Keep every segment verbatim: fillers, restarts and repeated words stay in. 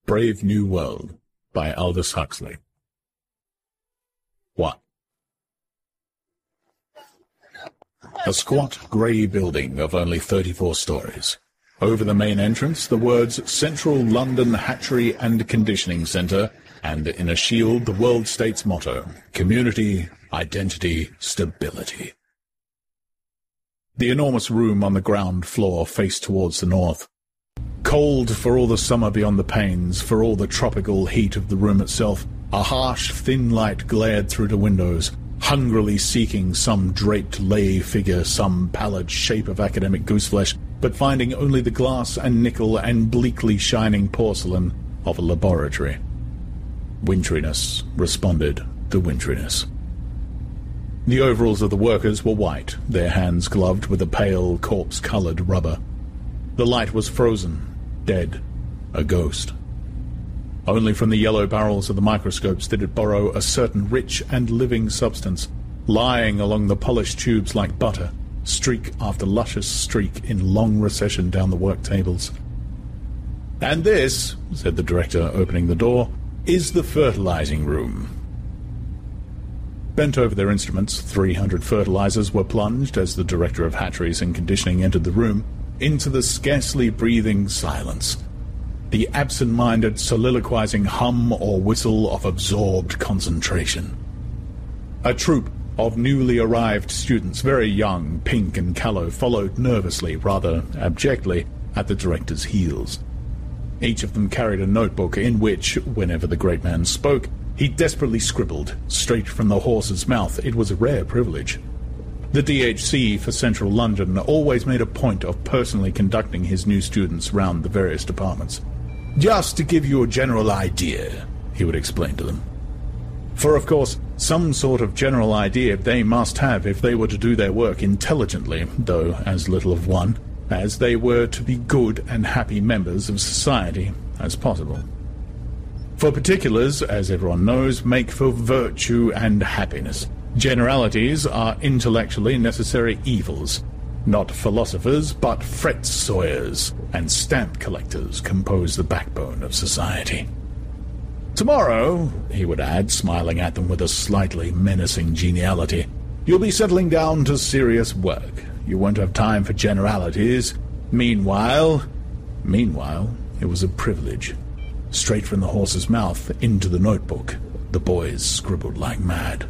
Brave New World by Aldous Huxley. one. A squat, grey building of only thirty-four stories. Over the main entrance, the words Central London Hatchery and Conditioning Centre, and in a shield the World State's motto, Community, Identity, Stability. The enormous room on the ground floor faced towards the north. Cold for all the summer beyond the panes, for all the tropical heat of the room itself, a harsh, thin light glared through the windows, hungrily seeking some draped lay figure, some pallid shape of academic gooseflesh, but finding only the glass and nickel and bleakly shining porcelain of a laboratory. Winteriness responded to winteriness. The overalls of the workers were white, their hands gloved with a pale, corpse-coloured rubber. The light was frozen, dead, a ghost. Only from the yellow barrels of the microscopes did it borrow a certain rich and living substance, lying along the polished tubes like butter, streak after luscious streak in long recession down the work tables. "And this," said the director, opening the door, "is the fertilizing room." Bent over their instruments, three hundred fertilizers were plunged, as the director of hatcheries and conditioning entered the room, into the scarcely breathing silence, the absent-minded soliloquizing hum or whistle of absorbed concentration. A troop of newly arrived students, very young, pink and callow, followed nervously, rather abjectly, at the director's heels. Each of them carried a notebook in which, whenever the great man spoke, he desperately scribbled, straight from the horse's mouth. It was a rare privilege. The D H C for Central London always made a point of personally conducting his new students round the various departments. "Just to give you a general idea," he would explain to them. For, of course, some sort of general idea they must have if they were to do their work intelligently, though as little of one, as they were to be good and happy members of society as possible. For particulars, as everyone knows, make for virtue and happiness. Generalities are intellectually necessary evils. Not philosophers, but fret-sawyers and stamp collectors compose the backbone of society. "Tomorrow," he would add, smiling at them with a slightly menacing geniality, "you'll be settling down to serious work. You won't have time for generalities. Meanwhile—" Meanwhile, it was a privilege. Straight from the horse's mouth into the notebook, the boys scribbled like mad.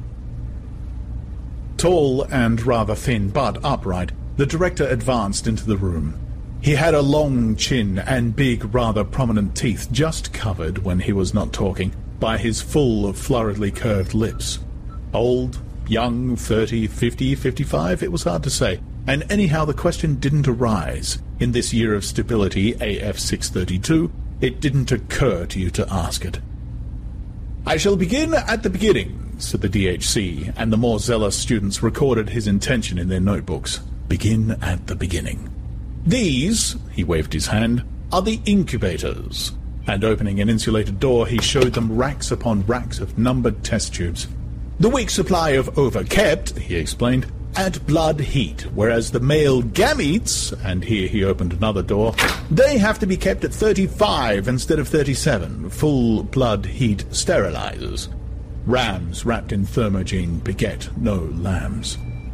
Tall and rather thin, but upright, the director advanced into the room. He had a long chin and big, rather prominent teeth, just covered, when he was not talking, by his full, floridly curved lips. Old, young, thirty, fifty, fifty-five, it was hard to say, and anyhow the question didn't arise. In this year of stability, A F six thirty-two, it didn't occur to you to ask it. "I shall begin at the beginning," said the D H C, and the more zealous students recorded his intention in their notebooks. Begin at the beginning. "These," he waved his hand, "are the incubators." And opening an insulated door, he showed them racks upon racks of numbered test tubes. "The week's supply of over-kept," he explained, "at blood heat, whereas the male gametes," and here he opened another door, "they have to be kept at thirty-five instead of thirty-seven, full blood heat sterilizers. Rams wrapped in thermogene beget no lambs."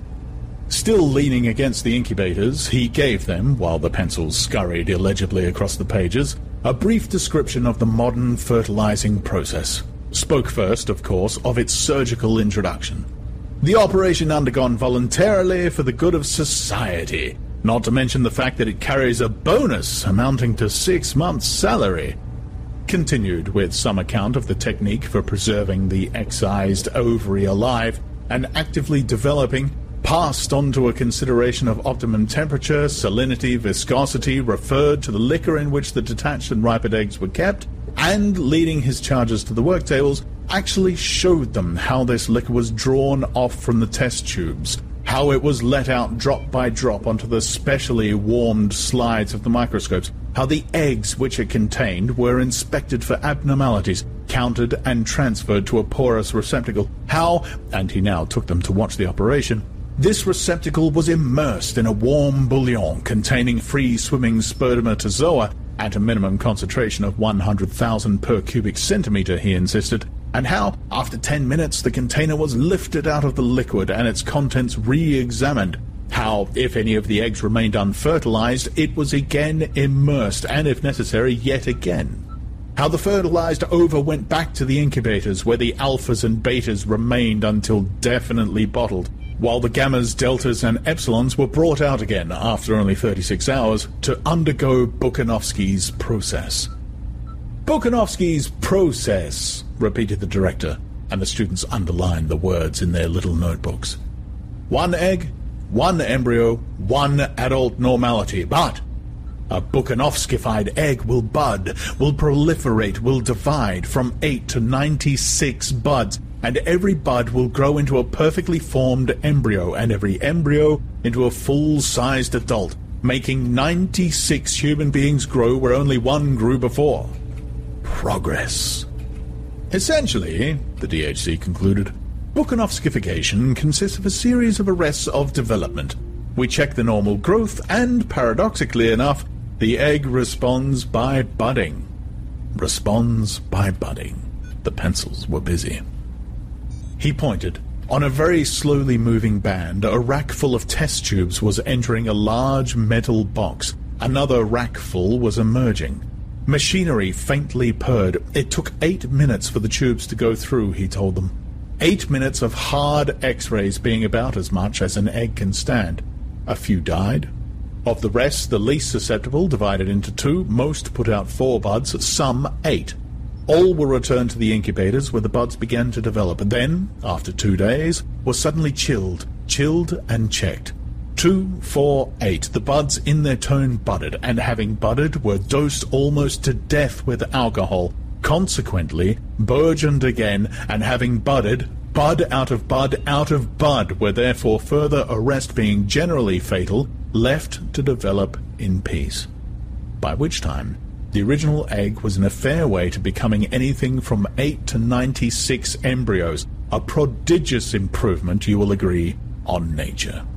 Still leaning against the incubators, he gave them, while the pencils scurried illegibly across the pages, a brief description of the modern fertilizing process. Spoke first, of course, of its surgical introduction. "The operation undergone voluntarily for the good of society, not to mention the fact that it carries a bonus amounting to six months' salary." Continued with some account of the technique for preserving the excised ovary alive and actively developing, passed on to a consideration of optimum temperature, salinity, viscosity, referred to the liquor in which the detached and ripened eggs were kept, and, leading his charges to the work tables, actually showed them how this liquor was drawn off from the test tubes, how it was let out drop by drop onto the specially warmed slides of the microscopes, how the eggs which it contained were inspected for abnormalities, counted and transferred to a porous receptacle, how, and he now took them to watch the operation, this receptacle was immersed in a warm bouillon containing free-swimming spermatozoa at a minimum concentration of one hundred thousand per cubic centimeter, he insisted, and how, after ten minutes, the container was lifted out of the liquid and its contents re-examined. How, if any of the eggs remained unfertilized, it was again immersed, and if necessary, yet again. How the fertilized ova went back to the incubators, where the alphas and betas remained until definitely bottled, while the gammas, deltas, and epsilons were brought out again after only thirty-six hours to undergo Buchanovsky's process. Buchanovsky's process, repeated the director, and the students underlined the words in their little notebooks. One egg, one embryo, one adult normality, but a Buchanovskified egg will bud, will proliferate, will divide from eight to ninety-six buds, and every bud will grow into a perfectly formed embryo, and every embryo into a full-sized adult, making ninety-six human beings grow where only one grew before. Progress. Essentially, the D H C concluded, Buchanovskification consists of a series of arrests of development. We check the normal growth, and, paradoxically enough, the egg responds by budding. Responds by budding. The pencils were busy. He pointed. On a very slowly moving band, a rack full of test tubes was entering a large metal box. Another rack full was emerging. Machinery faintly purred. It took eight minutes for the tubes to go through, he told them. Eight minutes of hard X-rays being about as much as an egg can stand. A few died. Of the rest, the least susceptible divided into two. Most put out four buds, some eight. All were returned to the incubators where the buds began to develop, and then, after two days, were suddenly chilled, chilled and checked. Two, four, eight. The buds in their turn budded, and having budded were dosed almost to death with alcohol, consequently burgeoned again, and having budded, bud out of bud out of bud, were therefore further arrest being generally fatal, left to develop in peace. By which time, the original egg was in a fair way to becoming anything from eight to ninety-six embryos, a prodigious improvement, you will agree, on nature.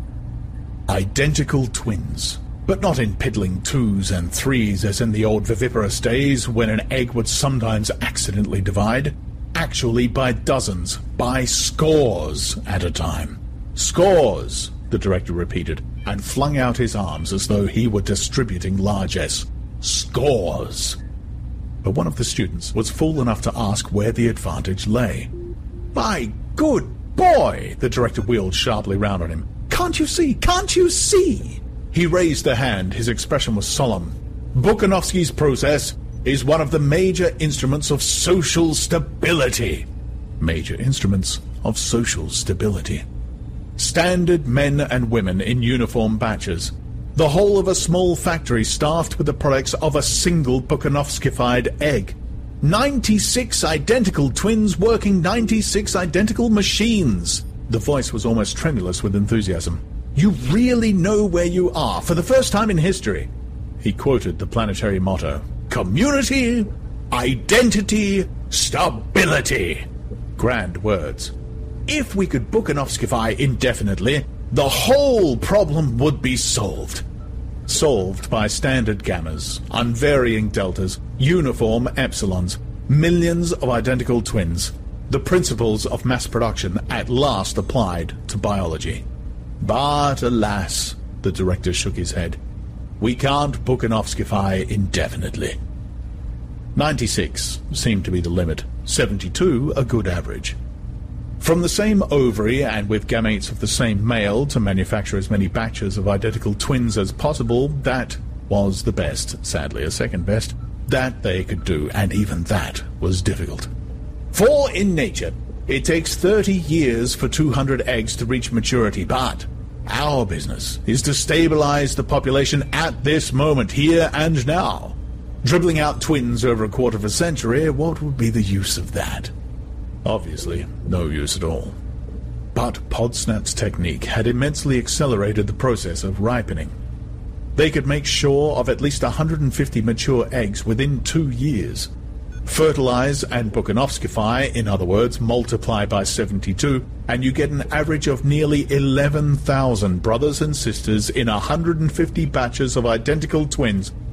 Identical twins, but not in piddling twos and threes as in the old viviparous days when an egg would sometimes accidentally divide. Actually by dozens, by scores at a time. Scores, the director repeated, and flung out his arms as though he were distributing largesse. Scores. But one of the students was fool enough to ask where the advantage lay. My good boy, the director wheeled sharply round on him. Can't you see? Can't you see? He raised a hand. His expression was solemn. Buchanovsky's process is one of the major instruments of social stability. Major instruments of social stability. Standard men and women in uniform batches. The whole of a small factory staffed with the products of a single Buchanovskified egg. Ninety-six identical twins working ninety-six identical machines. The voice was almost tremulous with enthusiasm. You really know where you are, for the first time in history. He quoted the planetary motto. Community, identity, stability. Grand words. If we could Buchanovskify indefinitely, the whole problem would be solved. Solved by standard gammas, unvarying deltas, uniform epsilons, millions of identical twins. The principles of mass production at last applied to biology. But alas, the director shook his head. We can't Buchanovskify indefinitely. ninety-six seemed to be the limit, seventy-two a good average. From the same ovary and with gametes of the same male to manufacture as many batches of identical twins as possible, that was the best, sadly a second best, that they could do, and even that was difficult. For in nature, it takes thirty years for two hundred eggs to reach maturity, but our business is to stabilize the population at this moment, here and now. Dribbling out twins over a quarter of a century, what would be the use of that? Obviously, no use at all. But Podsnap's technique had immensely accelerated the process of ripening. They could make sure of at least one hundred fifty mature eggs within two years. Fertilize and Buchanovskify, in other words, multiply by seventy-two, and you get an average of nearly eleven thousand brothers and sisters in one hundred fifty batches of identical twins,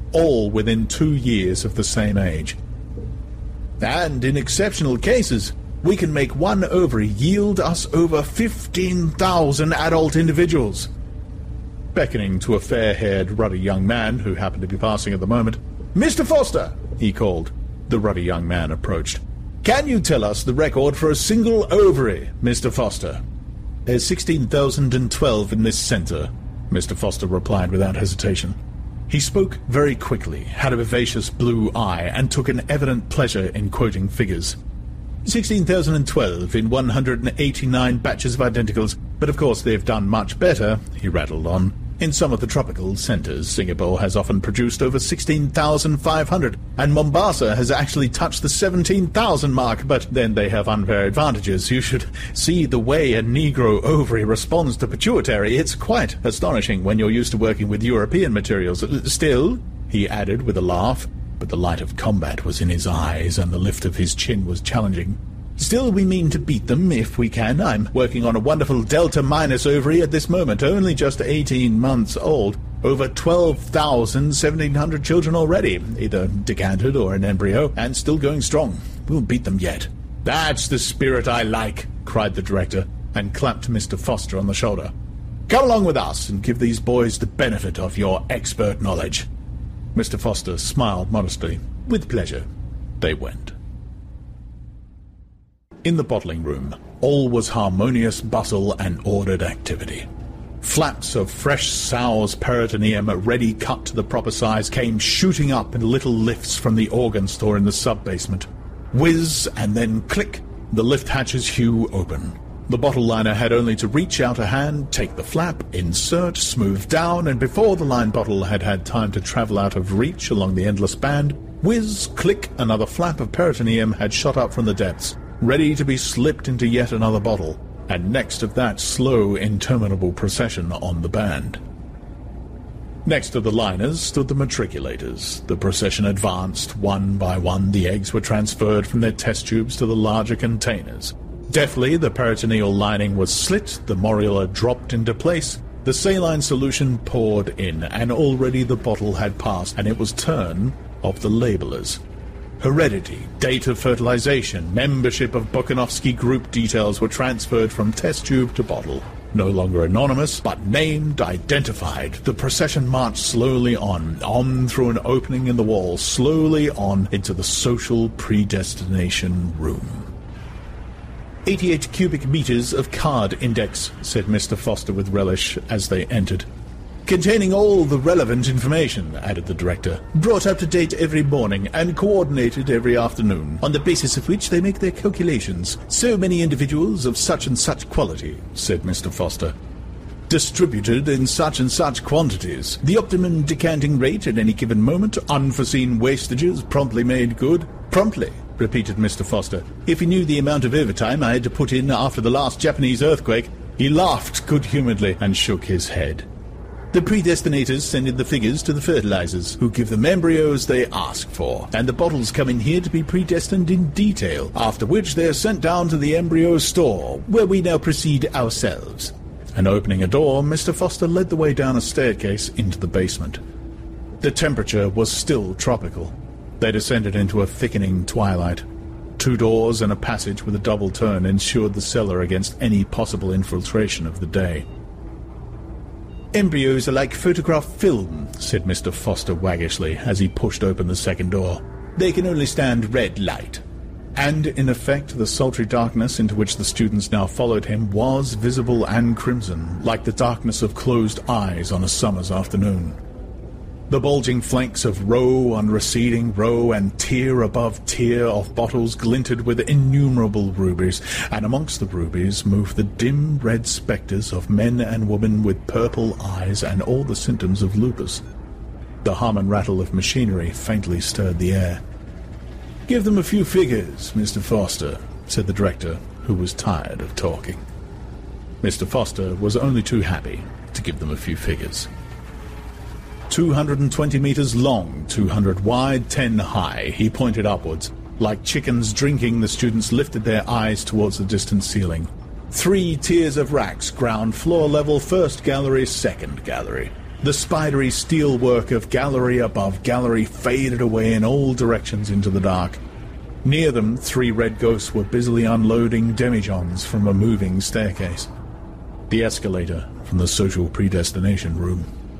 all within two years of the same age. And in exceptional cases, we can make one ovary yield us over fifteen thousand adult individuals. Beckoning to a fair-haired, ruddy young man who happened to be passing at the moment, "Mister Foster," he called. The ruddy young man approached. "Can you tell us the record for a single ovary, Mister Foster?" "There's sixteen thousand twelve in this centre," Mister Foster replied without hesitation. He spoke very quickly, had a vivacious blue eye, and took an evident pleasure in quoting figures. sixteen thousand twelve in one hundred eighty-nine batches of identicals, but of course they've done much better," he rattled on. "In some of the tropical centres, Singapore has often produced over sixteen thousand five hundred, and Mombasa has actually touched the seventeen thousand mark, but then they have unfair advantages. You should see the way a Negro ovary responds to pituitary. It's quite astonishing when you're used to working with European materials. Still," he added with a laugh, but the light of combat was in his eyes and the lift of his chin was challenging, "still we mean to beat them if we can. I'm working on a wonderful Delta Minus ovary at this moment, only just eighteen months old. Over twelve thousand seventeen hundred children already, either decanted or in embryo, and still going strong. We'll beat them yet." "That's the spirit I like," cried the director, and clapped Mister Foster on the shoulder. "Come along with us and give these boys the benefit of your expert knowledge." Mister Foster smiled modestly. With pleasure. They went. In the bottling room, all was harmonious bustle and ordered activity. Flaps of fresh sow's peritoneum, ready cut to the proper size, came shooting up in little lifts from the organ store in the sub-basement. Whiz, and then click, the lift hatches hew open. The bottle liner had only to reach out a hand, take the flap, insert, smooth down, and before the line bottle had had time to travel out of reach along the endless band, whiz, click, another flap of peritoneum had shot up from the depths, ready to be slipped into yet another bottle, and next of that slow, interminable procession on the band. Next to the liners stood the matriculators. The procession advanced. One by one the eggs were transferred from their test tubes to the larger containers. Deftly the peritoneal lining was slit, the morula dropped into place, the saline solution poured in, and already the bottle had passed, and it was turn of the labellers. Heredity, date of fertilization, membership of Bukanovsky group details were transferred from test tube to bottle. No longer anonymous, but named, identified, the procession marched slowly on, on through an opening in the wall, slowly on into the social predestination room. eighty-eight cubic meters of card index, said Mister Foster with relish as they entered. "Containing all the relevant information," added the director, "brought up to date every morning and coordinated every afternoon, on the basis of which they make their calculations. So many individuals of such and such quality," said Mister Foster. "Distributed in such and such quantities. The optimum decanting rate at any given moment, unforeseen wastages promptly made good." "Promptly," repeated Mister Foster. "If he knew the amount of overtime I had to put in after the last Japanese earthquake." He laughed good-humouredly and shook his head. "The predestinators send in the figures to the fertilizers, who give them embryos they ask for, and the bottles come in here to be predestined in detail, after which they are sent down to the embryo store, where we now proceed ourselves." And opening a door, Mister Foster led the way down a staircase into the basement. The temperature was still tropical. They descended into a thickening twilight. Two doors and a passage with a double turn ensured the cellar against any possible infiltration of the day. "Embryos are like photograph film," said Mister Foster waggishly as he pushed open the second door. "They can only stand red light." And, in effect, the sultry darkness into which the students now followed him was visible and crimson, like the darkness of closed eyes on a summer's afternoon. The bulging flanks of row on receding row and tier above tier of bottles glinted with innumerable rubies, and amongst the rubies moved the dim red spectres of men and women with purple eyes and all the symptoms of lupus. The hum and rattle of machinery faintly stirred the air. "Give them a few figures, Mister Foster," said the director, who was tired of talking. Mister Foster was only too happy to give them a few figures. Two hundred and twenty meters long, two hundred wide, ten high, he pointed upwards. Like chickens drinking, the students lifted their eyes towards the distant ceiling. Three tiers of racks, ground floor level, first gallery, second gallery. The spidery steelwork of gallery above gallery faded away in all directions into the dark. Near them, three red ghosts were busily unloading demijohns from a moving staircase. The escalator from the social predestination room.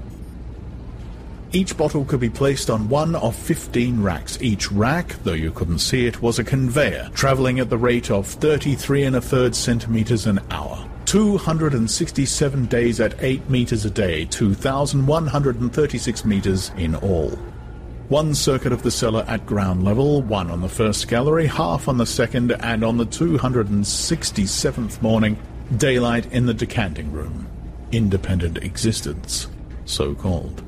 Each bottle could be placed on one of fifteen racks. Each rack, though you couldn't see it, was a conveyor, travelling at the rate of thirty-three and a third centimetres an hour. two hundred sixty-seven days at eight metres a day, two thousand one hundred thirty-six metres in all. One circuit of the cellar at ground level, one on the first gallery, half on the second, and on the two hundred sixty-seventh morning, daylight in the decanting room. Independent existence, so called.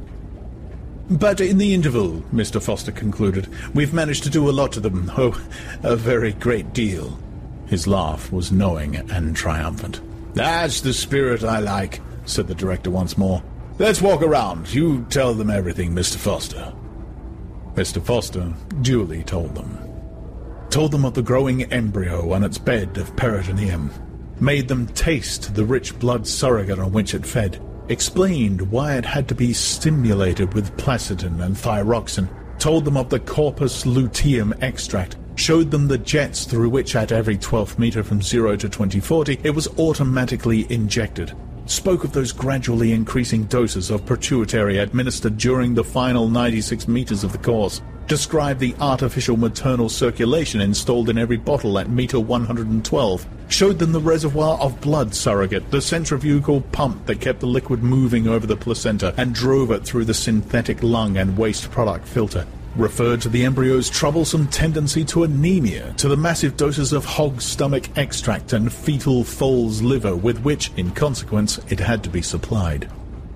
But in the interval, Mister Foster concluded, we've managed to do a lot to them. Oh, a very great deal. His laugh was knowing and triumphant. That's the spirit I like, said the director once more. Let's walk around. You tell them everything, Mister Foster. Mister Foster duly told them. Told them of the growing embryo on its bed of peritoneum. Made them taste the rich blood surrogate on which it fed. Explained why it had to be stimulated with placidin and thyroxin, told them of the corpus luteum extract, showed them the jets through which at every twelfth metre from zero to twenty forty it was automatically injected, spoke of those gradually increasing doses of pituitary administered during the final ninety-six metres of the course, described the artificial maternal circulation installed in every bottle at metre one hundred twelve, showed them the reservoir of blood surrogate, the centrifugal pump that kept the liquid moving over the placenta and drove it through the synthetic lung and waste product filter, referred to the embryo's troublesome tendency to anemia, to the massive doses of hog stomach extract and fetal foal's liver with which, in consequence, it had to be supplied.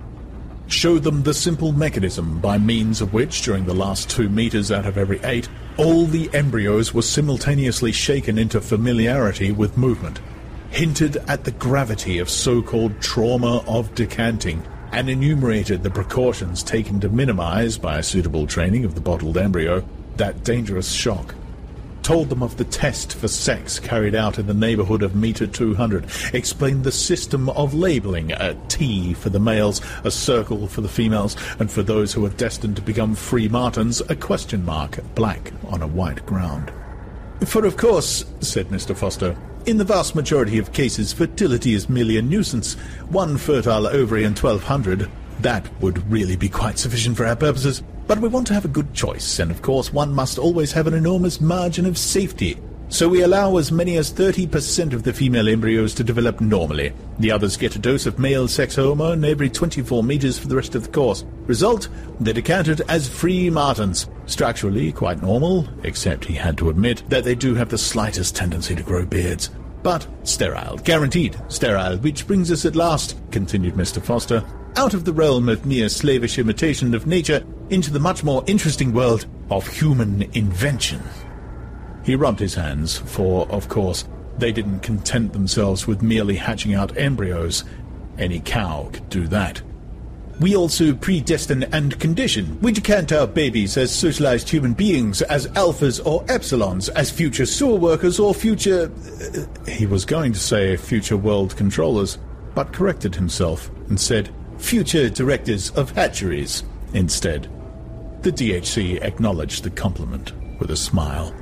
Showed them the simple mechanism by means of which, during the last two metres out of every eight, all the embryos were simultaneously shaken into familiarity with movement, hinted at the gravity of so-called trauma of decanting, and enumerated the precautions taken to minimize, by a suitable training of the bottled embryo, that dangerous shock. Told them of the test for sex carried out in the neighbourhood of metre two hundred, explained the system of labelling, a T for the males, a circle for the females, and for those who are destined to become free martins, a question mark, black on a white ground. For of course, said Mister Foster, in the vast majority of cases fertility is merely a nuisance. One fertile ovary in twelve hundred, that would really be quite sufficient for our purposes. But we want to have a good choice, and of course one must always have an enormous margin of safety. So we allow as many as thirty percent of the female embryos to develop normally. The others get a dose of male sex hormone every twenty-four metres for the rest of the course. Result, they're decanted as free martins. Structurally quite normal, except he had to admit that they do have the slightest tendency to grow beards. But sterile, guaranteed sterile, which brings us at last, continued Mister Foster, out of the realm of mere slavish imitation of nature into the much more interesting world of human invention. He rubbed his hands, for, of course, they didn't content themselves with merely hatching out embryos. Any cow could do that. We also predestine and condition. We decant our babies as socialized human beings, as alphas or epsilons, as future sewer workers or future... Uh, he was going to say future world controllers, but corrected himself and said future directors of hatcheries instead. The D H C acknowledged the compliment with a smile.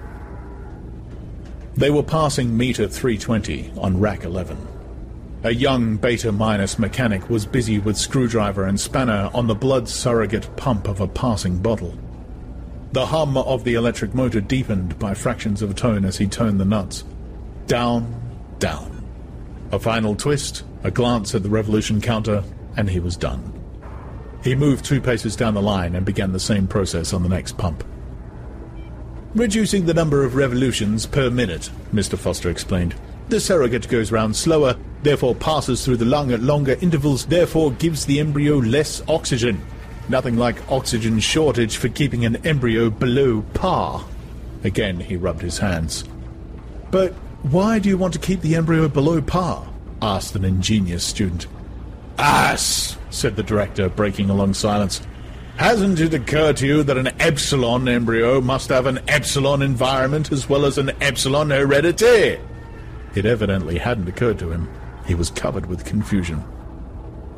They were passing meter three twenty on rack eleven. A young beta-minus mechanic was busy with screwdriver and spanner on the blood surrogate pump of a passing bottle. The hum of the electric motor deepened by fractions of a tone as he turned the nuts. Down, down. A final twist, a glance at the revolution counter, and he was done. He moved two paces down the line and began the same process on the next pump. Reducing the number of revolutions per minute, Mister Foster explained. The surrogate goes round slower, therefore passes through the lung at longer intervals, therefore gives the embryo less oxygen. Nothing like oxygen shortage for keeping an embryo below par. Again he rubbed his hands. But why do you want to keep the embryo below par? Asked an ingenious student. Ass, said the director, breaking a long silence. Hasn't it occurred to you that an epsilon embryo must have an epsilon environment as well as an epsilon heredity? It evidently hadn't occurred to him. He was covered with confusion.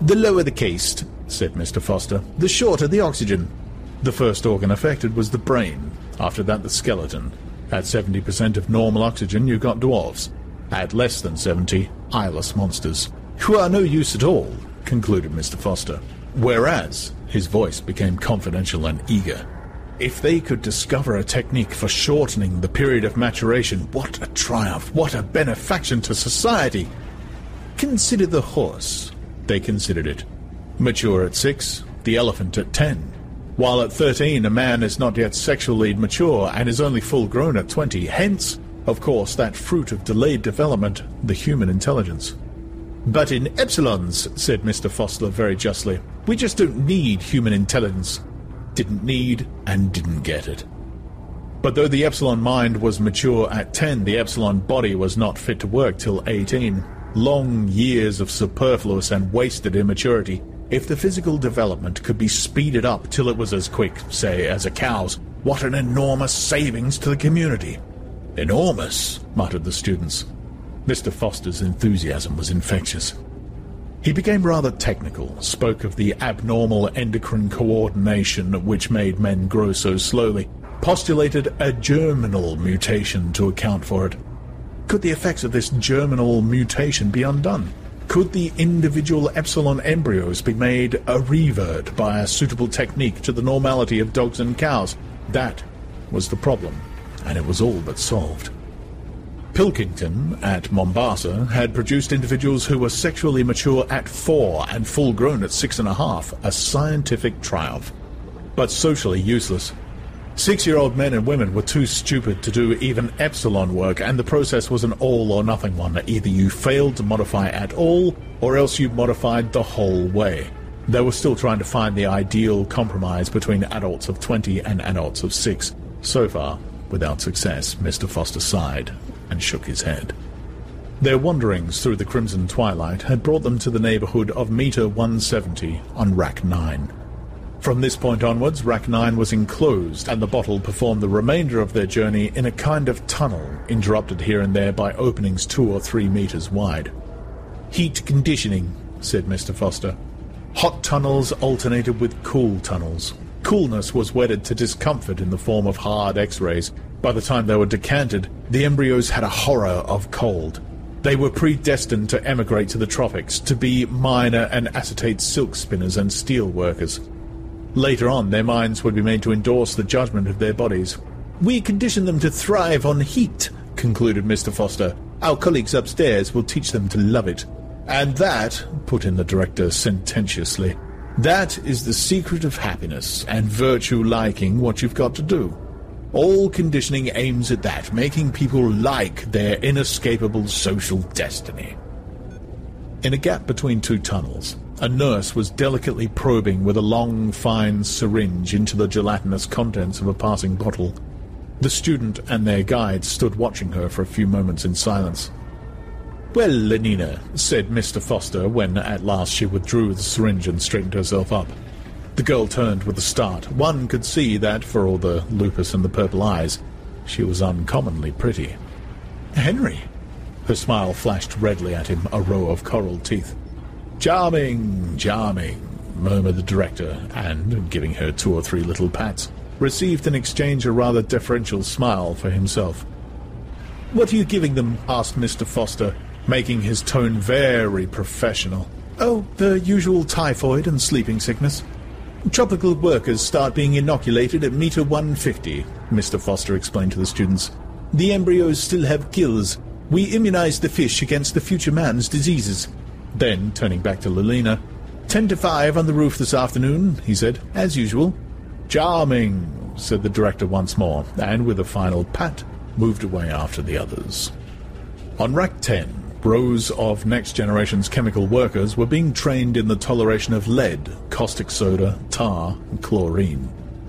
"The lower the caste," said Mister Foster, "the shorter the oxygen." The first organ affected was the brain. After that, the skeleton. At seventy percent of normal oxygen, you got dwarves. At less than seventy, eyeless monsters, who are no use at all, concluded Mister Foster. Whereas, his voice became confidential and eager. If they could discover a technique for shortening the period of maturation, what a triumph, what a benefaction to society! Consider the horse. They considered it. Mature at six, the elephant at ten. While at thirteen, a man is not yet sexually mature and is only full-grown at twenty. Hence, of course, that fruit of delayed development, the human intelligence. "But in epsilons," said Mister Foster very justly, "we just don't need human intelligence." Didn't need and didn't get it. But though the epsilon mind was mature at ten, the epsilon body was not fit to work till eighteen. Long years of superfluous and wasted immaturity. If the physical development could be speeded up till it was as quick, say, as a cow's, what an enormous savings to the community. "Enormous," muttered the students. Mister Foster's enthusiasm was infectious. He became rather technical, spoke of the abnormal endocrine coordination which made men grow so slowly, postulated a germinal mutation to account for it. Could the effects of this germinal mutation be undone? Could the individual epsilon embryos be made a revert by a suitable technique to the normality of dogs and cows? That was the problem, and it was all but solved. Pilkington, at Mombasa, had produced individuals who were sexually mature at four and full-grown at six and a half, a scientific triumph, but socially useless. Six-year-old men and women were too stupid to do even epsilon work, and the process was an all-or-nothing one. Either you failed to modify at all, or else you modified the whole way. They were still trying to find the ideal compromise between adults of twenty and adults of six. So far, without success, Mister Foster sighed and shook his head. Their wanderings through the crimson twilight had brought them to the neighborhood of meter one seventy on Rack nine. From this point onwards, Rack nine was enclosed, and the bottle performed the remainder of their journey in a kind of tunnel, interrupted here and there by openings two or three meters wide. "Heat conditioning," said Mister Foster. Hot tunnels alternated with cool tunnels. Coolness was wedded to discomfort in the form of hard X-rays. By the time they were decanted, the embryos had a horror of cold. They were predestined to emigrate to the tropics, to be miner and acetate silk spinners and steel workers. Later on, their minds would be made to endorse the judgment of their bodies. "We condition them to thrive on heat," concluded Mister Foster. "Our colleagues upstairs will teach them to love it." "And that," put in the director sententiously, "that is the secret of happiness and virtue liking what you've got to do. All conditioning aims at that, making people like their inescapable social destiny." In a gap between two tunnels, a nurse was delicately probing with a long, fine syringe into the gelatinous contents of a passing bottle. The student and their guide stood watching her for a few moments in silence. "Well, Lenina," said Mister Foster when at last she withdrew the syringe and straightened herself up. The girl turned with a start. One could see that, for all the lupus and the purple eyes, she was uncommonly pretty. "Henry!" Her smile flashed redly at him, a row of coral teeth. "Charming, charming," murmured the director, and, giving her two or three little pats, received in exchange a rather deferential smile for himself. "What are you giving them?" asked Mister Foster, making his tone very professional. "Oh, the usual typhoid and sleeping sickness. Tropical workers start being inoculated at meter one fifty, Mister Foster explained to the students. "The embryos still have gills. We immunize the fish against the future man's diseases." Then, turning back to Lelina, ten to five on the roof this afternoon," he said, "as usual." "Charming," said the director once more, and with a final pat, moved away after the others. On Rack ten, rows of Next Generation's chemical workers were being trained in the toleration of lead, caustic soda, tar, and chlorine.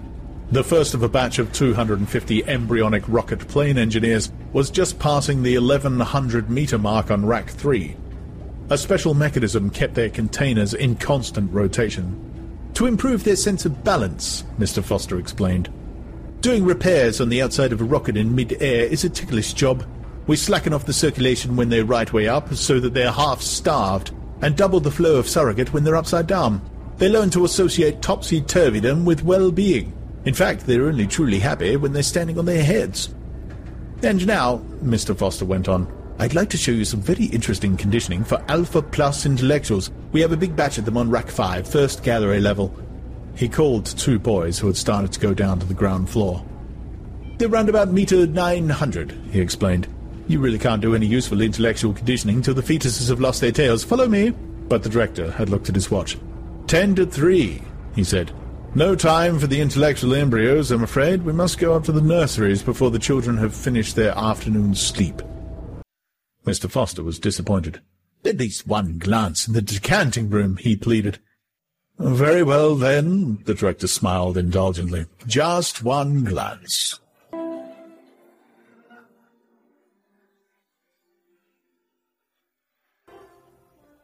The first of a batch of two hundred fifty embryonic rocket plane engineers was just passing the eleven hundred meter mark on Rack three. A special mechanism kept their containers in constant rotation. "To improve their sense of balance," Mister Foster explained. "Doing repairs on the outside of a rocket in mid-air is a ticklish job. We slacken off the circulation when they're right way up, so that they're half-starved, and double the flow of surrogate when they're upside down. They learn to associate topsy-turvydom with well-being. In fact, they're only truly happy when they're standing on their heads. And now, Mister Foster went on, I'd like to show you some very interesting conditioning for Alpha Plus intellectuals. We have a big batch of them on Rack five, first gallery level. He called to two boys who had started to go down to the ground floor. They're round about meter nine hundred, he explained. You really can't do any useful intellectual conditioning till the fetuses have lost their tails. Follow me. But the director had looked at his watch. Ten to three, he said. No time for the intellectual embryos, I'm afraid. We must go up to the nurseries before the children have finished their afternoon sleep. Mister Foster was disappointed. At least one glance in the decanting room, he pleaded. Very well, then, the director smiled indulgently. Just one glance.